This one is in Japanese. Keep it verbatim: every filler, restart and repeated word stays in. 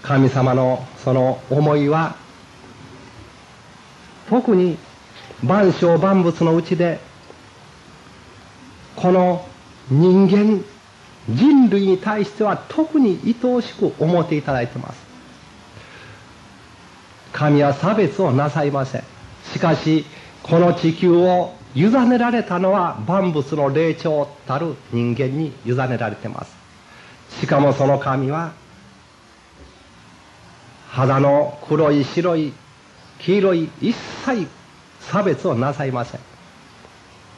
神様のその思いは、特に万象万物のうちで、この人間、人類に対しては特に愛おしく思っていただいています。神は差別をなさいません。しかし、この地球を委ねられたのは万物の霊長たる人間に委ねられています。しかもその神は、肌の黒い白い黄色い一切差別をなさいません。